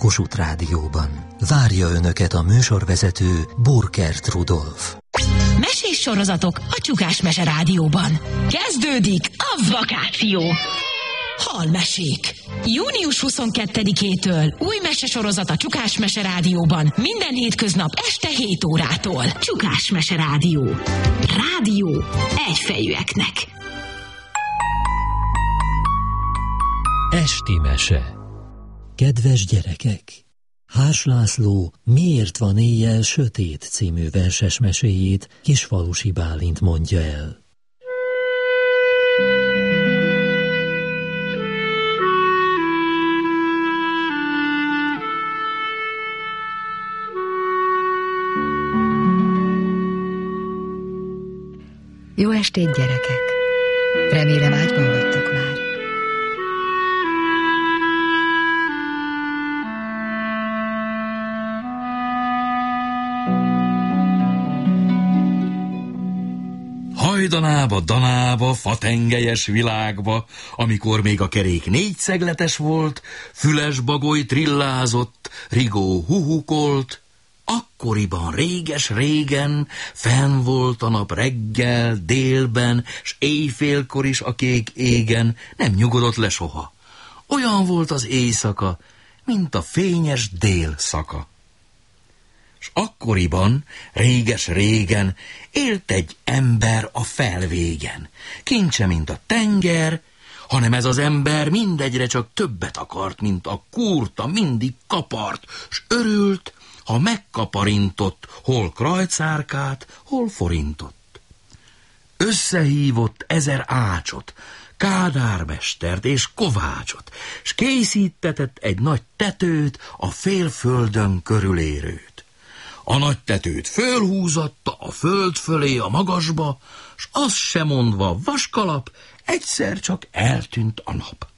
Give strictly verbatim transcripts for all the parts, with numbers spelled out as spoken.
Kossuth Rádióban. Várja Önöket a műsorvezető Burkert Rudolf. Mesés sorozatok a Csukás Mese Rádióban. Kezdődik a vakáció. Halmesék. június huszonkettedikétől új mesesorozat a Csukás Mese Rádióban. Minden hétköznap este hét órától. Csukás Mese Rádió. Rádió egyfejűeknek. Esti mese. Kedves gyerekek! Hárs László Miért van éjjel sötét című verses meséjét Kisfalusi Bálint mondja el. Jó estét, gyerekek! Remélem ágyban vagytok már. Hajdanába, danába, fatengelyes világba, amikor még a kerék négyszegletes volt, füles bagoly trillázott, rigó huhukolt, akkoriban réges-régen fenn volt a nap reggel, délben, s éjfélkor is a kék égen, nem nyugodott le soha. Olyan volt az éjszaka, mint a fényes dél szaka. S akkoriban, réges-régen élt egy ember a felvégen. Kincse, mint a tenger, hanem ez az ember mindegyre csak többet akart, mint a kurta, mindig kapart, s örült, ha megkaparintott hol krajcárkát, hol forintot. Összehívott ezer ácsot, kádármestert és kovácsot, s készítetett egy nagy tetőt, a félföldön körülérőt. A nagy tetőt fölhúzatta a föld fölé a magasba, s azt se mondva vaskalap, egyszer csak eltűnt a nap.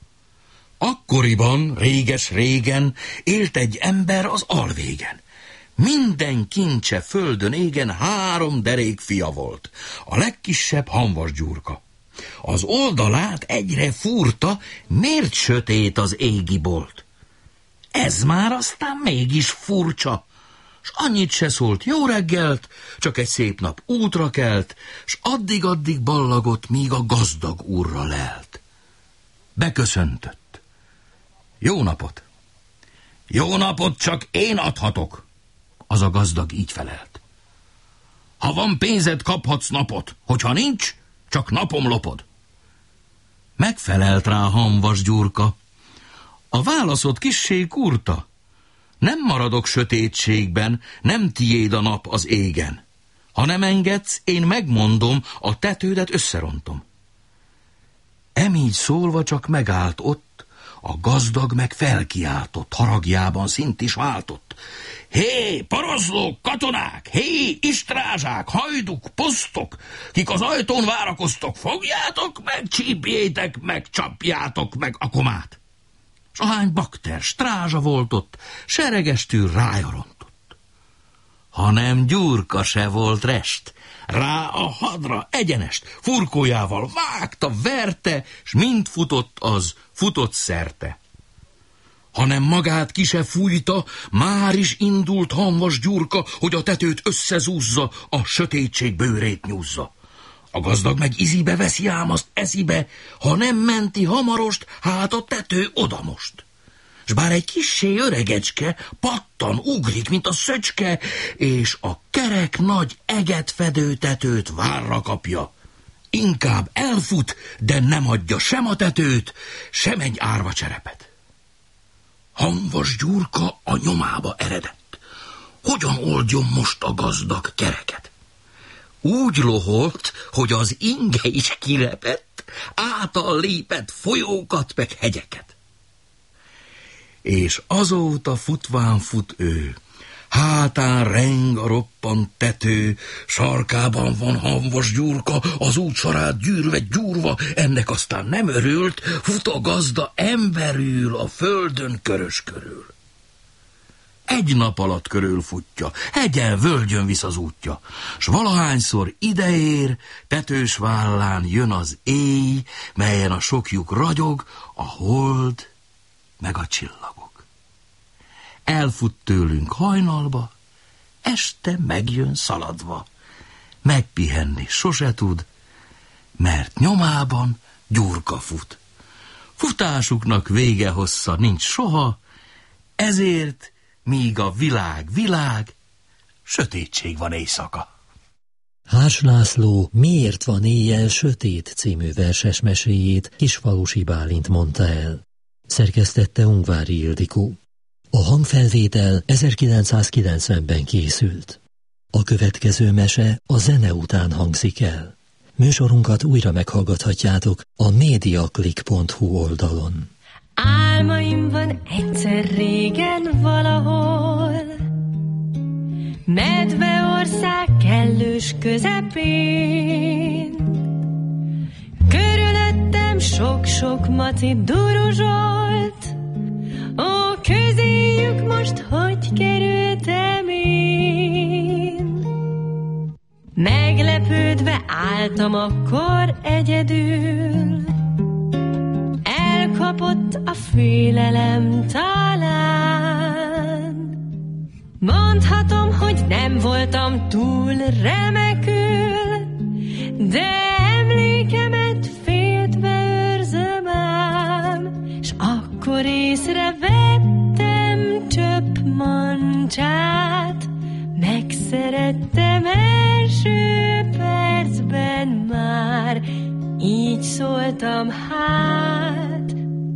Akkoriban, réges-régen élt egy ember az alvégen. Minden kincse földön égen három derék fia volt. A legkisebb Hamvas Gyurka. Az oldalát egyre fúrta, miért sötét az égi bolt. Ez már aztán mégis furcsa. S annyit se szólt jó reggelt, csak egy szép nap útra kelt, s addig-addig ballagott, míg a gazdag úrra lelt. Beköszöntött. Jó napot! Jó napot csak én adhatok! Az a gazdag így felelt. Ha van pénzed, kaphatsz napot, hogyha nincs, csak napom lopod. Megfelelt rá Hamvas Gyurka. A válaszod kissé kurta. Nem maradok sötétségben, nem tiéd a nap az égen. Ha nem engedsz, én megmondom, a tetődet összerontom. Emígy szólva csak megállt ott, a gazdag meg felkiáltott, haragjában szint is váltott. Hé, paraszlók, katonák, hé, istrázsák, hajduk, posztok, kik az ajtón várakoztok, fogjátok meg, csípjétek meg, csapjátok meg a komát. S ahány bakter, strázsa volt ott, seregestül rájarontott. Hanem Gyurka se volt rest, rá a hadra egyenest, furkójával vágta, verte, s mind futott az, futott szerte. Hanem magát ki se fújta, már is indult Hamvas Gyurka, hogy a tetőt összezúzza, a sötétség bőrét nyúzza. A gazdag meg izibe veszi ám azt eszibe, ha nem menti hamarost, hát a tető oda most. S bár egy kissé öregecske, pattan, ugrik, mint a szöcske, és a kerek nagy eget fedő tetőt várra kapja. Inkább elfut, de nem adja sem a tetőt, sem egy árva cserepet. Hamvas Gyurka a nyomába eredett. Hogyan oldjon most a gazdag kereket? Úgy loholt, hogy az inge is kirepett, által lépett folyókat meg hegyeket. És azóta futván fut ő, hátán reng a roppant tető, sarkában van Hamvas Gyurka, az útsorát gyűrve gyúrva, ennek aztán nem örült, fut a gazda emberül a földön körös körül. Egy nap alatt körülfutja, hegyen, völgyön visz az útja, s valahányszor ideér, tetős vállán jön az éj, melyen a sok lyuk ragyog, a hold meg a csillagok. elfut tőlünk hajnalba, este megjön szaladva. Megpihenni sose tud, mert nyomában Gyurka fut. Futásuknak vége hossza nincs soha, ezért, míg a világ világ, sötétség van éjszaka. Hárs László Miért van éjjel sötét című verses meséjét Kisfalusi Bálint mondta el. Szerkesztette Ungvári Ildikó. A hangfelvétel ezerkilencszázkilencvenben készült. A következő mese a zene után hangzik el. Műsorunkat újra meghallgathatjátok a mediaclick pont hu oldalon. Álmaimban egyszer régen valahol, Medveország kellős közepén, körülöttem sok-sok maci duruzsolt, ó, közéjük most hogy kerültem én? Meglepődve álltam akkor egyedül, elkapott a félelem talán. Mondhatom, hogy nem voltam túl remekül, de emlékemet féltve őrzöm ám, s akkor észrevettem csöpp mancsát, megszerettem első percben már, így szóltam hát.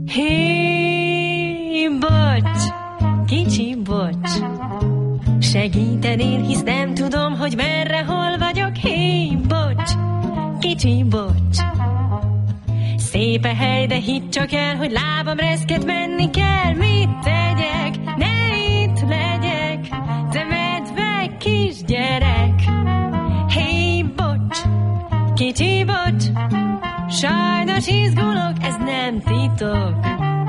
Hé, bocs, kicsi bocs, segítenél, hisz nem tudom, hogy merre, hol vagyok. Hé, bocs, kicsi bocs, szép a hely, de hidd csak el, hogy lábam reszket, menni kell. Mit tegyek, ne itt legyek, te medve kisgyerek. Hé, bocs, kicsi bocs, sajnos izgulok, ez nem titok.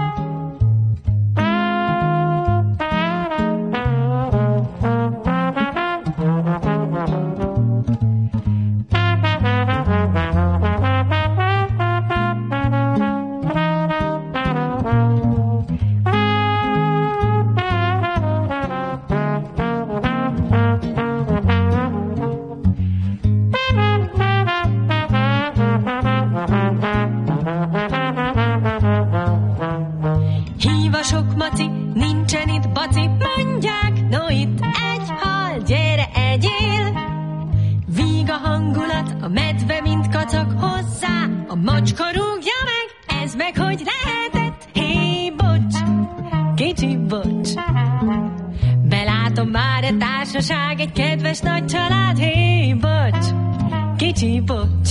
Egy kedves nagy család, hé, bocs, kicsi bocs,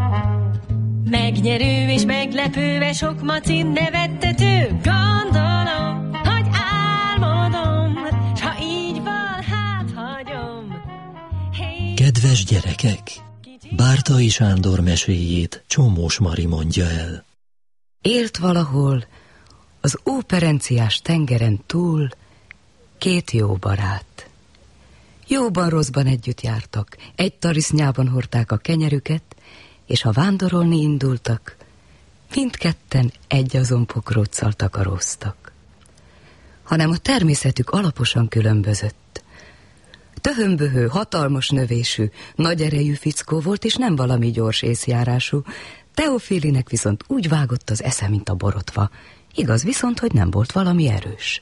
megnyerő és meglepőve sok maci nevettető. Gondolom, hogy álmodom, s ha így van, hát hagyom. Hey, kedves gyerekek, Bártai Sándor meséjét Csomós Mari mondja el. Élt valahol az óperenciás tengeren túl két jó barát. Jóban, rosszban együtt jártak, egy tarisznyában hordták a kenyerüket, és ha vándorolni indultak, mindketten egy azon pokróccal takaróztak. Hanem a természetük alaposan különbözött. Töhömböhő, hatalmas növésű, nagy erejű fickó volt, és nem valami gyors észjárású. Teofilinek viszont úgy vágott az esze, mint a borotva. Igaz viszont, hogy nem volt valami erős.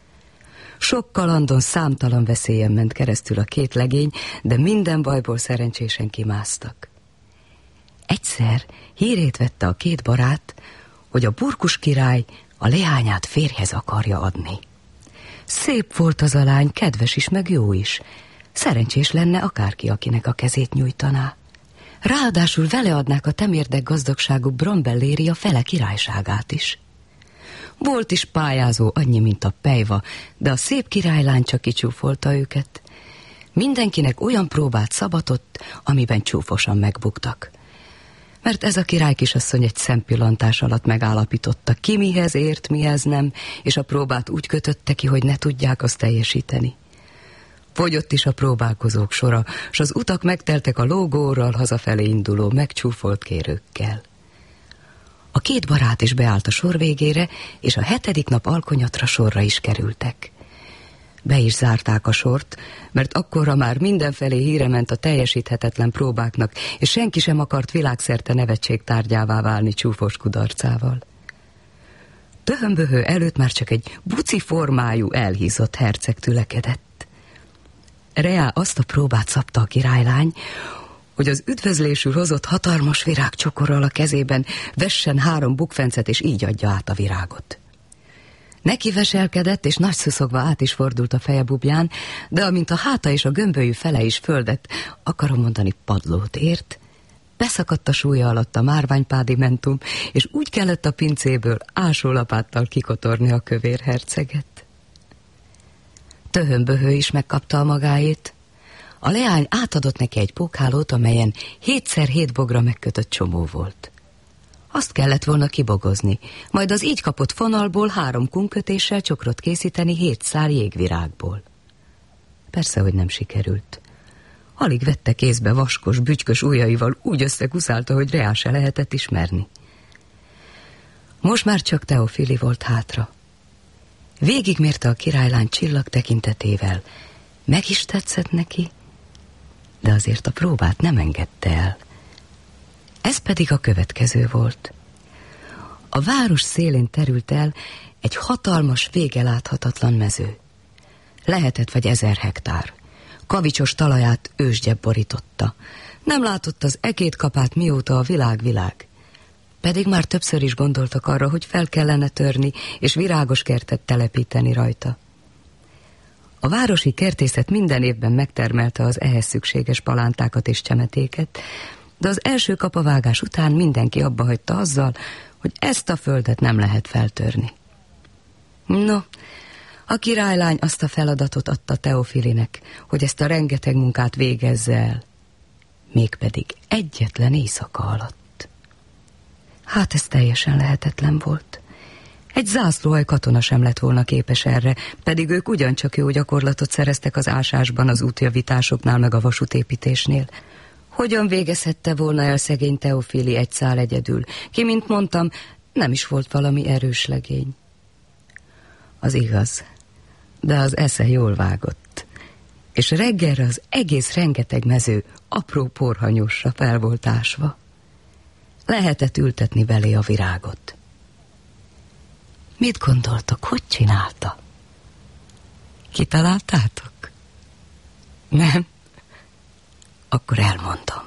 Sok kalandon, számtalan veszélyen ment keresztül a két legény, de minden bajból szerencsésen kimásztak. Egyszer hírét vette a két barát, hogy a Burkus király a leányát férjhez akarja adni. Szép volt az a lány, kedves is, meg jó is. Szerencsés lenne akárki, akinek a kezét nyújtaná. Ráadásul vele adnák a temérdek gazdagságú Brambelléri a fele királyságát is. Volt is pályázó annyi, mint a pejva, de a szép királylány csak kicsúfolta őket. Mindenkinek olyan próbát szabatott, amiben csúfosan megbuktak. Mert ez a király kisasszony egy szempillantás alatt megállapította, ki mihez ért, mihez nem, és a próbát úgy kötötte ki, hogy ne tudják azt teljesíteni. Fogyott is a próbálkozók sora, s az utak megteltek a lógóral hazafelé induló megcsúfolt kérőkkel. A két barát is beállt a sor végére, és a hetedik nap alkonyatra sorra is kerültek. Be is zárták a sort, mert akkorra már mindenfelé híre ment a teljesíthetetlen próbáknak, és senki sem akart világszerte nevetség tárgyává válni csúfos kudarcával. Töhömböhő előtt már csak egy buci formájú, elhízott herceg tülekedett. Reá azt a próbát szabta a királylány, hogy az üdvözlésül hozott hatalmas virágcsokorral a kezében vessen három bukfencet, és így adja át a virágot. Neki veselkedett, és nagy szuszogva át is fordult a feje bubján, de amint a háta és a gömbölyű fele is földet, akarom mondani padlót ért, beszakadt a súlya alatt a márványpádimentum, és úgy kellett a pincéből ásólapáttal kikotorni a kövér herceget. Töhömböhő is megkapta a magáét. A leány átadott neki egy pókhálót, amelyen hétszer hét bogra megkötött csomó volt. Azt kellett volna kibogozni, majd az így kapott fonalból három kunkötéssel csokrot készíteni hét szál jégvirágból. Persze, hogy nem sikerült. Alig vette kézbe vaskos, bütykös ujjaival, úgy összekuszálta, hogy Reá se lehetett ismerni. Most már csak Teofili volt hátra. Végigmérte a királylány csillag tekintetével. Meg is tetszett neki, de azért a próbát nem engedte el. Ez pedig a következő volt. A város szélén terült el egy hatalmas, vége láthatatlan mező. Lehetett vagy ezer hektár. Kavicsos talaját ősgyebb borította. Nem látott az ekétkapát, mióta a világ világ. Pedig már többször is gondoltak arra, hogy fel kellene törni, és virágos kertet telepíteni rajta. A városi kertészet minden évben megtermelte az ehhez szükséges palántákat és csemetéket, de az első kapavágás után mindenki abba hagyta azzal, hogy ezt a földet nem lehet feltörni. No, a királylány azt a feladatot adta Teofilinek, hogy ezt a rengeteg munkát végezze el, mégpedig egyetlen éjszaka alatt. Hát ez teljesen lehetetlen volt. Egy zászlóalj katona sem lett volna képes erre, pedig ők ugyancsak jó gyakorlatot szereztek az ásásban, az útjavításoknál meg a vasútépítésnél. Hogyan végezhette volna el szegény Teofili egy szál egyedül, ki, mint mondtam, nem is volt valami erős legény. Az igaz, de az esze jól vágott, és reggelre az egész rengeteg mező apró porhanyosra fel volt ásva. Lehetett ültetni belé a virágot. Mit gondoltok, hogy csinálta? Kitaláltátok? Nem? Akkor elmondom.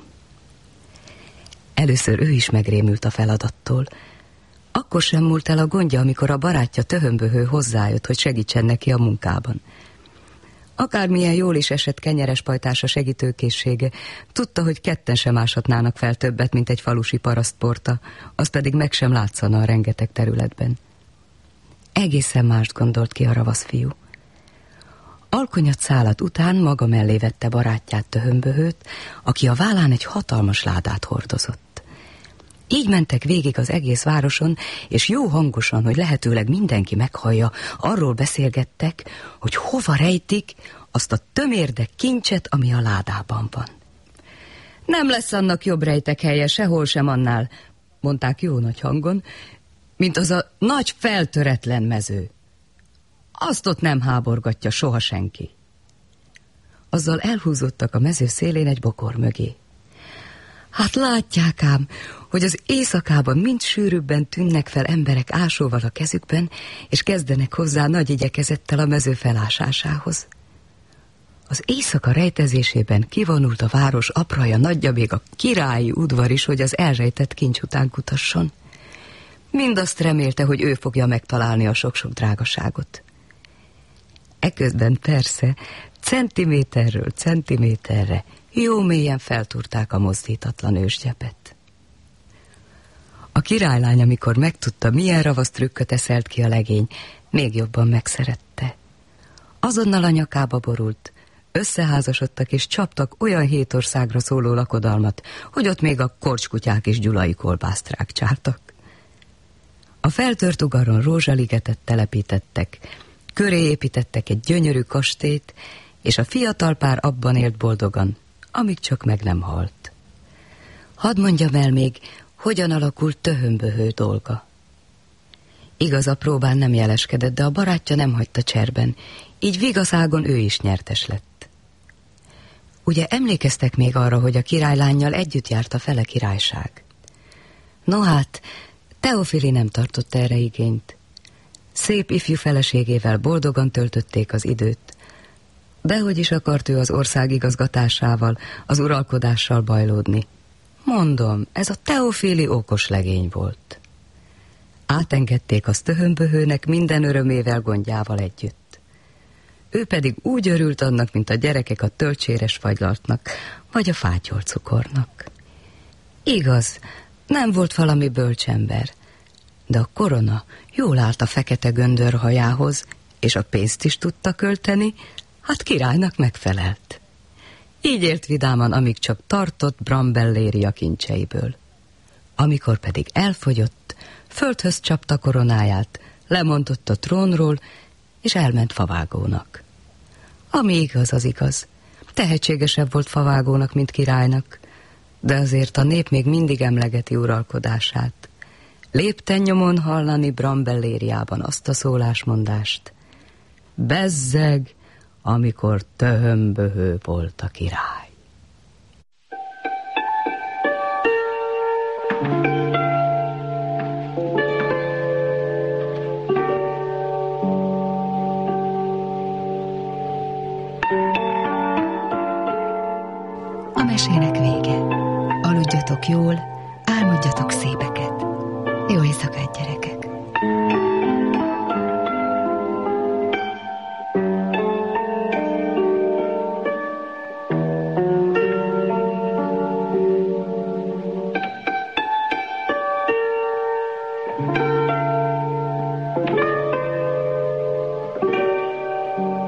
Először ő is megrémült a feladattól. Akkor sem múlt el a gondja, amikor a barátja Töhömböhő hozzájött, hogy segítsen neki a munkában. Akármilyen jól is esett kenyeres pajtása segítőkészsége, tudta, hogy ketten sem áshatnának fel többet, mint egy falusi parasztporta, az pedig meg sem látszana a rengeteg területben. Egészen mást gondolt ki a ravasz fiú. Alkonyat szálat után maga mellé vette barátját, Töhömböhőt, aki a vállán egy hatalmas ládát hordozott. Így mentek végig az egész városon, és jó hangosan, hogy lehetőleg mindenki meghallja, arról beszélgettek, hogy hova rejtik azt a tömérdek kincset, ami a ládában van. Nem lesz annak jobb rejtek helye sehol sem annál, mondták jó nagy hangon, mint az a nagy feltöretlen mező. Azt ott nem háborgatja soha senki. Azzal elhúzottak a mező szélén egy bokor mögé. Hát látják ám, hogy az éjszakában mind sűrűbben tűnnek fel emberek ásóval a kezükben, és kezdenek hozzá nagy igyekezettel a mező felásásához. Az éjszaka rejtezésében kivonult a város apraja, nagyja, még a királyi udvar is, hogy az elrejtett kincs után kutasson. Mindazt remélte, hogy ő fogja megtalálni a sok-sok drágaságot. Eközben persze centiméterről centiméterre jó mélyen feltúrták a mozdítatlan ősgyepet. A királylány, amikor megtudta, milyen ravasz trükköt eszelt ki a legény, még jobban megszerette. Azonnal a nyakába borult, összeházasodtak és csaptak olyan hét országra szóló lakodalmat, hogy ott még a korcskutyák is gyulai kolbászt rágcsáltak. A feltört ugaron rózsaligetet telepítettek, köré építettek egy gyönyörű kastélyt, és a fiatal pár abban élt boldogan, amíg csak meg nem halt. Hadd mondjam el még, hogyan alakult Töhömböhő dolga. Igaz, a próbán nem jeleskedett, de a barátja nem hagyta cserben, így vigaszágon ő is nyertes lett. Ugye emlékeztek még arra, hogy a királylánnyal együtt járt a fele királyság? No hát, Teofili nem tartott erre igényt. Szép ifjú feleségével boldogan töltötték az időt, de hogy is akart ő az ország igazgatásával, az uralkodással bajlódni? Mondom, ez a Teofili okos legény volt. Átengedték azt töhömböhőnek minden örömével, gondjával együtt. Ő pedig úgy örült annak, mint a gyerekek a tölcséres fagylaltnak, vagy a fátyolcukornak. Igaz, nem volt valami bölcsember, de a korona jól állt a fekete göndör hajához, és a pénzt is tudta költeni, hát királynak megfelelt. Így élt vidáman, amíg csak tartott Brambelléria kincseiből. Amikor pedig elfogyott, földhöz csapta koronáját, lemondott a trónról, és elment favágónak. Ami igaz, az igaz. Tehetségesebb volt favágónak, mint királynak, de azért a nép még mindig emlegeti uralkodását. Lépten nyomon hallani Brambellériában azt a szólásmondást: bezzeg, amikor töhömböhő volt a király. A mesének vége. Aludjatok jól, álmodjatok szépeket. Jó éjszakát, gyerekek!